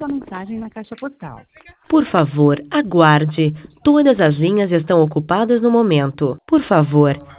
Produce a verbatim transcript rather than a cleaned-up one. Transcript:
mensagem na caixa postal. Por favor, aguarde. Todas as linhas estão ocupadas no momento. Por favor,